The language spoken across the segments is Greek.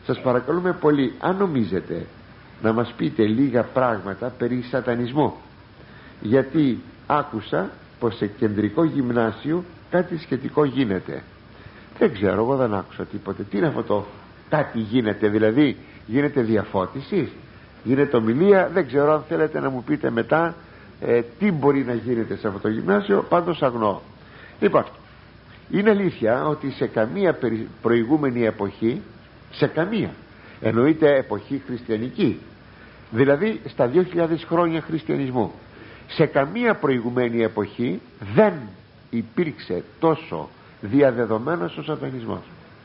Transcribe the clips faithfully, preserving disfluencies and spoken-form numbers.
σας παρακαλούμε πολύ, αν νομίζετε, να μας πείτε λίγα πράγματα περί σατανισμού, γιατί άκουσα πως σε κεντρικό γυμνάσιο κάτι σχετικό γίνεται. Δεν ξέρω, εγώ δεν άκουσα τίποτε. Τι είναι αυτό το κάτι γίνεται? Δηλαδή γίνεται διαφώτιση, γίνεται ομιλία? Δεν ξέρω, αν θέλετε να μου πείτε μετά ε, τι μπορεί να γίνεται σε αυτό το γυμνάσιο. Πάντως αγνώ. Λοιπόν, είναι αλήθεια ότι σε καμία προηγούμενη εποχή, σε καμία, εννοείται εποχή χριστιανική, δηλαδή στα δύο χιλιάδες χρόνια χριστιανισμού, σε καμία προηγουμένη εποχή δεν υπήρξε τόσο διαδεδομένος ο σατανισμός,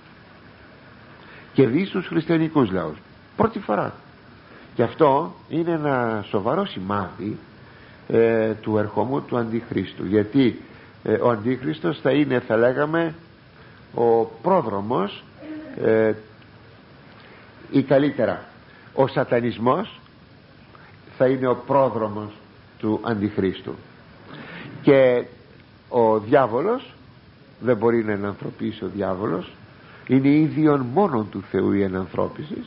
και δι' στους χριστιανικούς λαούς πρώτη φορά. Και αυτό είναι ένα σοβαρό σημάδι ε, του ερχομού του Αντιχρίστου, γιατί ε, ο Αντίχριστος θα είναι, θα λέγαμε, ο πρόδρομος ε, ή καλύτερα ο σατανισμός θα είναι ο πρόδρομος του Αντιχρίστου, και ο διάβολος δεν μπορεί να ενανθρωπίσει. Ο διάβολος είναι ίδιον μόνον του Θεού η ενανθρώπιση.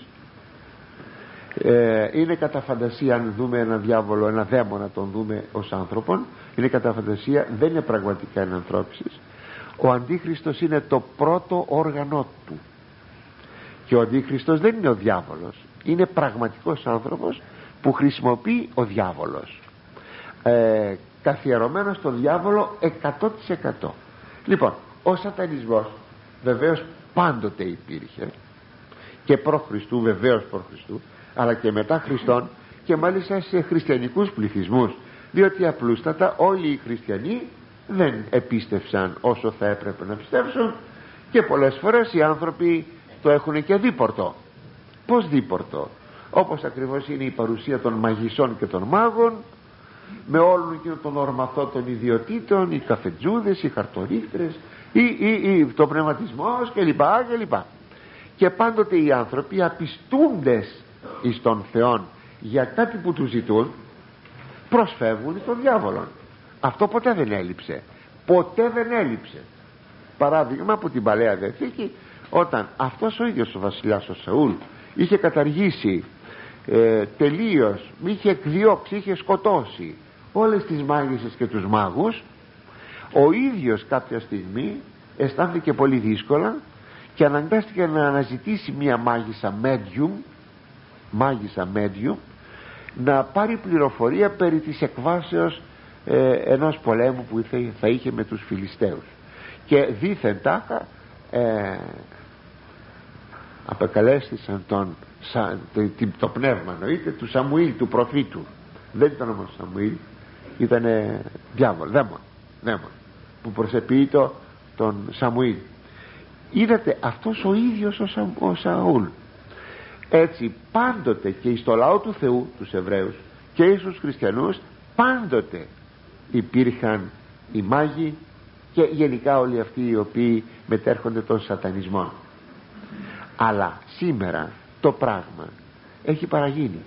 ε, είναι κατά φαντασία, αν δούμε έναν διάβολο, ένα δαίμονα, τον δούμε ως άνθρωπον, είναι κατά φαντασία, δεν είναι πραγματικά ενανθρώπισης. Ο Αντίχριστος είναι το πρώτο όργανο του, και ο Αντίχριστος δεν είναι ο διάβολος, είναι πραγματικός άνθρωπος που χρησιμοποιεί ο διάβολος, ε, καθιερωμένος στο διάβολο εκατό τοις εκατό. Λοιπόν, ο σατανισμός βεβαίως πάντοτε υπήρχε, και προ Χριστού, βεβαίως προ Χριστού, αλλά και μετά Χριστόν, και μάλιστα σε χριστιανικούς πληθυσμούς, διότι απλούστατα όλοι οι χριστιανοί δεν επίστευσαν όσο θα έπρεπε να πιστέψουν, και πολλές φορές οι άνθρωποι το έχουν και δίπορτο. Πώς δίπορτο? Όπως ακριβώς είναι η παρουσία των μαγισσών και των μάγων, με όλων εκείνων των ορμαθών των ιδιωτήτων, οι καφετζούδες, οι χαρτορίχτρες, ή, ή, ή το πνευματισμός κλπ, κλπ. Και πάντοτε οι άνθρωποι απιστούντες εις τον Θεόν για κάτι που τους ζητούν, προσφεύγουν στον διάβολο. Αυτό ποτέ δεν έλειψε, ποτέ δεν έλειψε. Παράδειγμα από την Παλαιά Διαθήκη, όταν αυτός ο ίδιος ο βασιλιάς ο Σαούλ είχε καταργήσει ε, τελείως, είχε εκδιώξει, είχε σκοτώσει όλες τις μάγισσες και τους μάγους, ο ίδιος κάποια στιγμή αισθάνθηκε πολύ δύσκολα και αναγκάστηκε να αναζητήσει μια μάγισσα medium, μάγισσα medium, να πάρει πληροφορία περί της εκβάσεως ε, ενός πολέμου που θα είχε με τους Φιλιστέους, και δήθεν τάχα ε, απεκαλέστησαν τον, σαν, το, το πνεύμα, νοείται, του Σαμουήλ, του προφήτου. Δεν ήταν όμως Σαμουήλ, ήταν διάβολο, δαίμον, δαίμον, που προσεποιεί τον Σαμουήλ. Είδατε, αυτός ο ίδιος ο, Σα, ο Σαούλ. Έτσι πάντοτε και στο λαό του Θεού, τους Εβραίους, και στους χριστιανούς, πάντοτε υπήρχαν οι μάγοι και γενικά όλοι αυτοί οι οποίοι μετέρχονται των σατανισμών. Αλλά σήμερα το πράγμα έχει παραγίνει.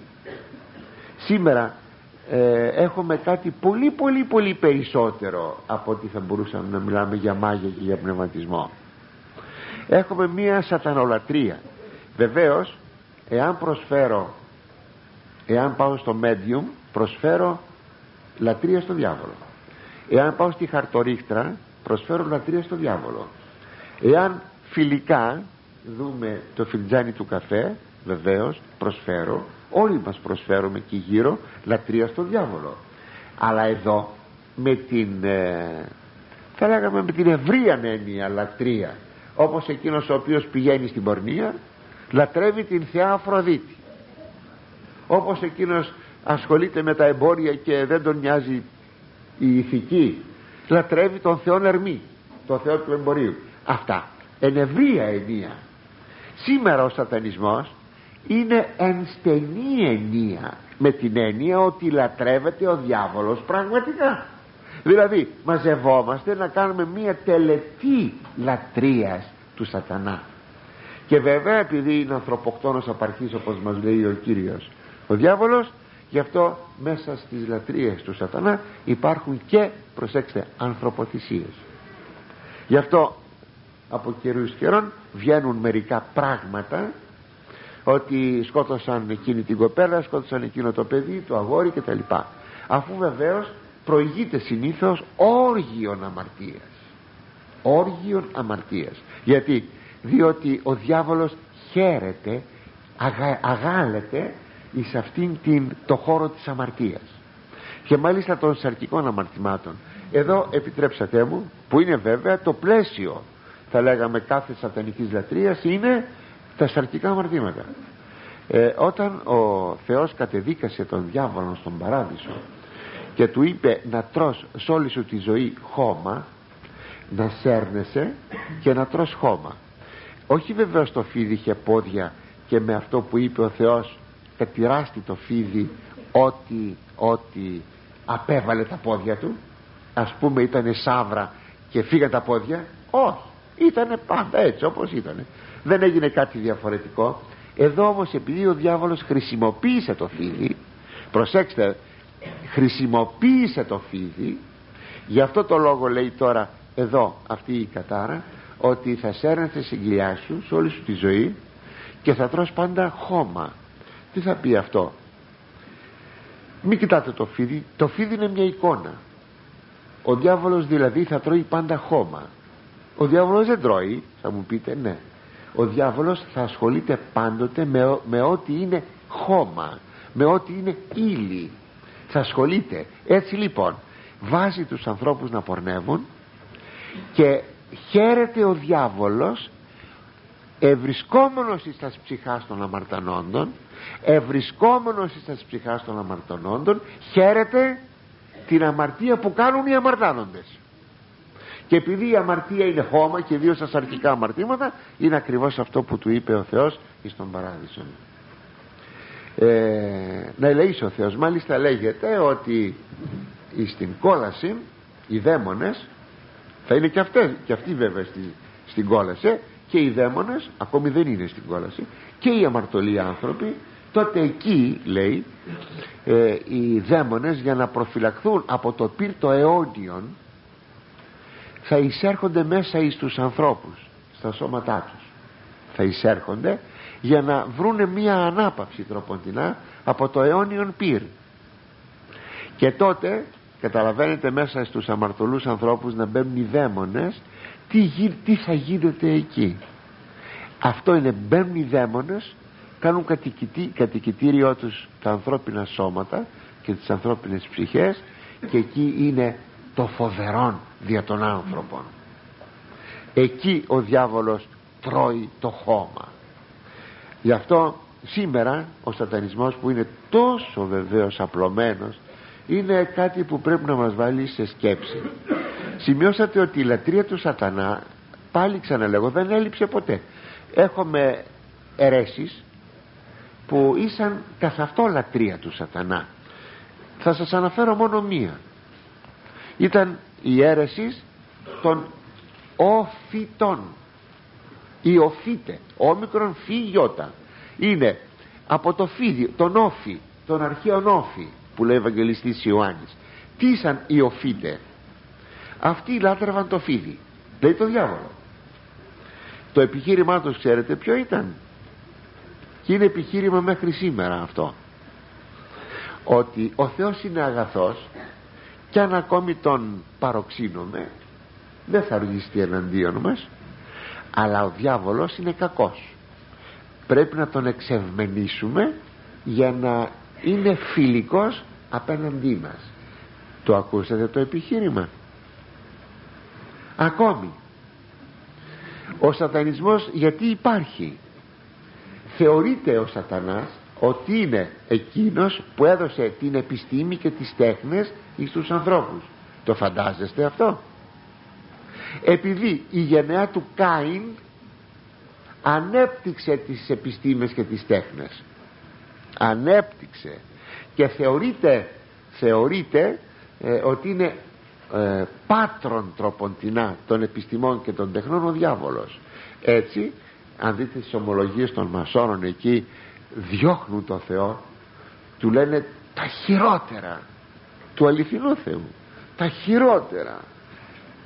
Σήμερα ε, έχουμε κάτι πολύ πολύ πολύ περισσότερο από ότι θα μπορούσαμε να μιλάμε για μάγια και για πνευματισμό. Έχουμε μία σατανολατρία. Βεβαίως, εάν προσφέρω, εάν πάω στο medium, προσφέρω λατρεία στο διάβολο. Εάν πάω στη χαρτορίχτρα, προσφέρω λατρεία στο διάβολο. Εάν φιλικά δούμε το φιλτζάνι του καφέ, βεβαίως προσφέρω, όλοι μας προσφέρουμε εκεί γύρω λατρεία στο διάβολο. Αλλά εδώ με την ε, θα λέγαμε με την ευρία έννοια λατρεία, όπως εκείνος ο οποίος πηγαίνει στην πορνεία λατρεύει την Θεά Αφροδίτη, όπως εκείνος ασχολείται με τα εμπόρια και δεν τον νοιάζει η ηθική, λατρεύει τον Θεό Ερμή, τον Θεό του εμπορίου. Αυτά εν ευρία ενία. Σήμερα ο σατανισμός είναι εν στενή ενία, με την έννοια ότι λατρεύεται ο διάβολος πραγματικά. Δηλαδή μαζευόμαστε να κάνουμε μία τελετή λατρείας του σατανά. Και βέβαια επειδή είναι ανθρωποκτόνος απαρχής, όπως μας λέει ο Κύριος ο διάβολος, γι' αυτό μέσα στις λατρείες του σατανά υπάρχουν και, προσέξτε, ανθρωποθυσίες. Γι' αυτό από καιρούς καιρών βγαίνουν μερικά πράγματα ότι σκότωσαν εκείνη την κοπέλα, σκότωσαν εκείνο το παιδί, το αγόρι κτλ, αφού βεβαίως προηγείται συνήθως όργιον αμαρτίας. Όργιον αμαρτίας. Γιατί? Διότι ο διάβολος χαίρεται, αγα, αγάλεται εις αυτήν την, το χώρο της αμαρτίας, και μάλιστα των σαρκικών αμαρτημάτων. Εδώ επιτρέψατε μου, που είναι βέβαια το πλαίσιο, θα λέγαμε, κάθε σατανικής λατρείας, είναι τα σαρκικά αμαρτήματα. ε, Όταν ο Θεός κατεδίκασε τον διάβολο στον παράδεισο και του είπε να τρως σ' όλη σου τη ζωή χώμα, να σέρνεσαι και να τρως χώμα, όχι βεβαίως το φίδι είχε πόδια και με αυτό που είπε ο Θεός κατηράστη το φίδι ότι, ότι απέβαλε τα πόδια του, ας πούμε ήτανε σαύρα και φύγαν τα πόδια? Όχι, ήτανε πάντα έτσι όπως ήτανε, δεν έγινε κάτι διαφορετικό. Εδώ όμως, επειδή ο διάβολος χρησιμοποίησε το φίδι, προσέξτε, χρησιμοποίησε το φίδι, γι' αυτό το λόγο λέει τώρα εδώ αυτή η κατάρα, ότι θα σέρνεσαι στην κοιλιά σου σε όλη σου τη ζωή και θα τρως πάντα χώμα. Τι θα πει αυτό? Μην κοιτάτε το φίδι, το φίδι είναι μια εικόνα. Ο διάβολος δηλαδή θα τρώει πάντα χώμα. Ο διάβολος δεν τρώει, θα μου πείτε. Ναι, ο διάβολος θα ασχολείται πάντοτε με, με ό,τι είναι χώμα, με ό,τι είναι ύλη, θα ασχολείται. Έτσι λοιπόν βάζει τους ανθρώπους να πορνεύουν και χαίρεται ο διάβολος, ευρισκόμενος εις τας ψυχάς των αμαρτανόντων, ευρισκόμενος εις τας ψυχάς των αμαρτανόντων, χαίρεται την αμαρτία που κάνουν οι αμαρτάνοντες. Και επειδή η αμαρτία είναι χώμα, και ιδίως τα σαρκικά αμαρτήματα, είναι ακριβώς αυτό που του είπε ο Θεός εις τον παράδεισο. ε, να ελεήσει ο Θεός. Μάλιστα λέγεται ότι στην κόλαση οι δαίμονες θα είναι και, αυτές, και αυτοί βέβαια στη, στην κόλαση, και οι δαίμονες ακόμη δεν είναι στην κόλαση, και οι αμαρτωλοί άνθρωποι. Τότε εκεί λέει ε, οι δαίμονες, για να προφυλαχθούν από το πυρ το αιώνιον, θα εισέρχονται μέσα εις τους ανθρώπους, στα σώματά τους θα εισέρχονται, για να βρούνε μία ανάπαυση τροποντινά από το αιώνιον πυρ. Και τότε καταλαβαίνετε, μέσα στους αμαρτωλούς ανθρώπους να μπαίνουν οι δαίμονες. τι, τι θα γίνεται εκεί? Αυτό είναι, μπαίνουν οι δαίμονες, κάνουν κατοικητή, κατοικητήριό τους τα ανθρώπινα σώματα και τις ανθρώπινες ψυχές, και εκεί είναι το φοβερόν δια των άνθρωπων. Εκεί ο διάβολος τρώει το χώμα. Γι' αυτό σήμερα ο σατανισμός, που είναι τόσο βεβαίως απλωμένος, είναι κάτι που πρέπει να μας βάλει σε σκέψη. Σημειώσατε ότι η λατρεία του σατανά, πάλι ξαναλέγω, δεν έλειψε ποτέ. Έχουμε αιρέσεις που ήσαν καθ' αυτό λατρεία του σατανά. Θα σας αναφέρω μόνο μία. Ήταν η αίρεση των οφητών. Οι οφήτε, όμικρον φι γιώτα, είναι από το φίδι, τον όφη, τον αρχαίον όφη που λέει ο Ευαγγελιστής Ιωάννης. Τι ήσαν οι οφήτε? Αυτοί λάτρευαν το φίδι, λέει το διάβολο. Το επιχείρημά τους ξέρετε ποιο ήταν? Και είναι επιχείρημα μέχρι σήμερα αυτό, ότι ο Θεός είναι αγαθός, κι αν ακόμη τον παροξύνουμε δεν θα οργιστεί εναντίον μας, αλλά ο διάβολος είναι κακός, πρέπει να τον εξευμενήσουμε για να είναι φιλικός απέναντί μας. Το ακούσατε το επιχείρημα? Ακόμη ο σατανισμός γιατί υπάρχει? Θεωρείται ο σατανάς ότι είναι εκείνος που έδωσε την επιστήμη και τις τέχνες στους ανθρώπους. Το φαντάζεστε αυτό? Επειδή η γενεά του Κάιν ανέπτυξε τις επιστήμες και τις τέχνες, ανέπτυξε, και θεωρείται, θεωρείται ε, ότι είναι ε, πάτρον τροποντινά των επιστημών και των τεχνών ο διάβολος. Έτσι, αν δείτε τις ομολογίες των μασόνων, εκεί διώχνουν το Θεό, του λένε τα χειρότερα του αληθινού Θεού, τα χειρότερα.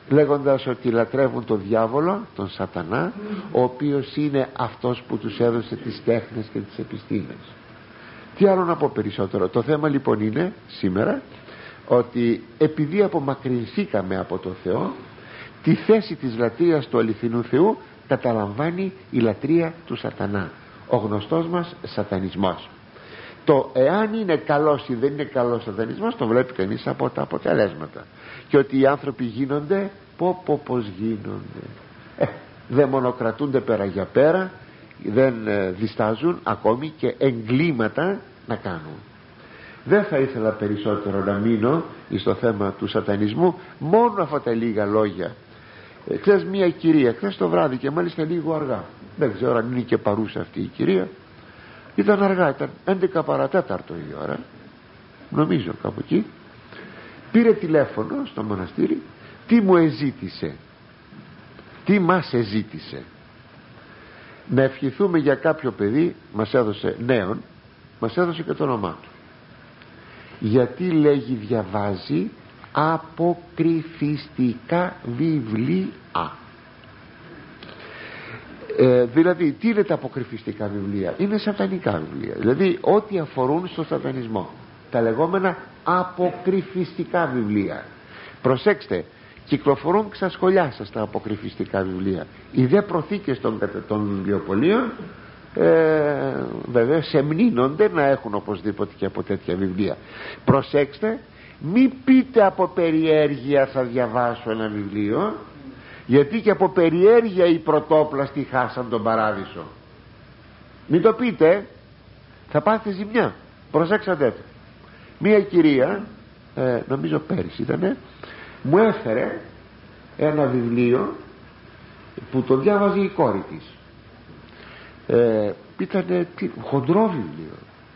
λέγοντας ότι λατρεύουν τον διάβολο, τον σατανά, ο οποίος είναι αυτός που τους έδωσε τις τέχνες και τις επιστήμες. Τι άλλο να πω περισσότερο? Το θέμα λοιπόν είναι σήμερα ότι επειδή απομακρυνθήκαμε από το Θεό, τη θέση της λατρείας του αληθινού Θεού καταλαμβάνει η λατρεία του σατανά, ο γνωστός μας σατανισμός. Το εάν είναι καλός ή δεν είναι καλός σατανισμός το βλέπει κανείς από τα αποτελέσματα, και ότι οι άνθρωποι γίνονται πω πω πως γίνονται, ε, δεν μονοκρατούνται πέρα για πέρα, δεν ε, διστάζουν ακόμη και εγκλήματα να κάνουν. Δεν θα ήθελα περισσότερο να μείνω στο θέμα του σατανισμού, μόνο αυτά τα λίγα λόγια. ε, χθες μια κυρία, χθες το βράδυ, και μάλιστα λίγο αργά, δεν ξέρω αν είναι και παρούσα αυτή η κυρία, ήταν αργά, ήταν έντεκα παρατέταρτο η ώρα, νομίζω κάπου εκεί, πήρε τηλέφωνο στο μοναστήρι. Τι μου εζήτησε, τι μας εζήτησε? Να ευχηθούμε για κάποιο παιδί, μας έδωσε νέον, μας έδωσε και το όνομά του, γιατί λέγει διαβάζει αποκρυφιστικά βιβλία. Ε, δηλαδή τι είναι τα αποκρυφιστικά βιβλία? Είναι σατανικά βιβλία, δηλαδή ό,τι αφορούν στο σατανισμό, τα λεγόμενα αποκρυφιστικά βιβλία. Προσέξτε, κυκλοφορούν ξασχολιά σας τα αποκρυφιστικά βιβλία. Οι δε προθήκες των, των βιβλιοπωλείων ε, βέβαια σεμνύνονται να έχουν οπωσδήποτε και από τέτοια βιβλία. Προσέξτε, μη πείτε από περιέργεια θα διαβάσω ένα βιβλίο, γιατί και από περιέργεια οι πρωτόπλαστοι χάσαν τον παράδεισο. Μην το πείτε, θα πάθετε ζημιά. Προσέξατε το. Μία κυρία, ε, νομίζω πέρυσι ήτανε, μου έφερε ένα βιβλίο που το διάβαζε η κόρη της. ε, Ήτανε τι, χοντρό βιβλίο.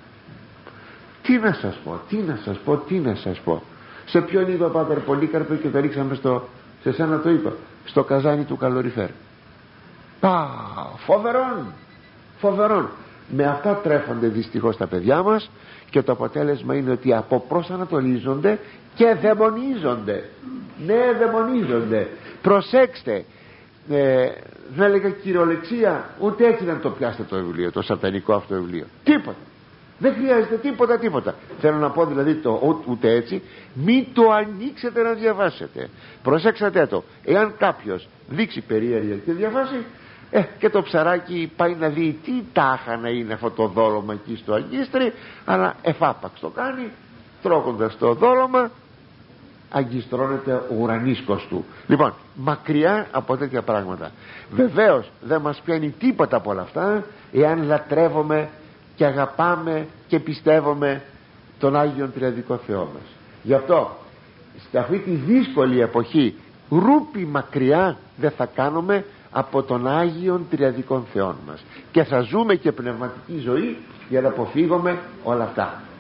Τι να σας πω, τι να σας πω, τι να σας πω. Σε ποιον είπε ο Πάτερ Πολύκαρπο και το ρίξαμε στο, σε σένα το είπα, στο καζάνι του καλοριφέρ. Πα, φοβερόν, φοβερόν. Με αυτά τρέφονται δυστυχώς τα παιδιά μας, και το αποτέλεσμα είναι ότι αποπροσανατολίζονται και δαιμονίζονται. Ναι, δαιμονίζονται. Προσέξτε, ε, δεν έλεγα κυριολεξία, ούτε έτσι να το πιάσετε το βιβλίο, το σατανικό αυτό βιβλίο, τίποτα. Δεν χρειάζεται τίποτα, τίποτα. Θέλω να πω δηλαδή το, ούτε έτσι, μην το ανοίξετε να διαβάσετε. Προσέξατε το. Εάν κάποιος δείξει περίεργεια και διαβάσει, ε, και το ψαράκι πάει να δει τι τάχα να είναι αυτό το δόλωμα εκεί στο αγκίστρι, αλλά εφάπαξ το κάνει, τρώγοντας το δόλωμα αγκιστρώνεται ο ουρανίσκος του. Λοιπόν, μακριά από τέτοια πράγματα. Βεβαίως δεν μας πιάνει τίποτα από όλα αυτά εάν λατρεύουμε και αγαπάμε και πιστεύουμε τον Άγιον Τριαδικό Θεό μας. Γι' αυτό σε αυτή τη δύσκολη εποχή ρούπι μακριά δεν θα κάνουμε από τον Άγιον Τριαδικών Θεών μας, και θα ζούμε και πνευματική ζωή για να αποφύγουμε όλα αυτά.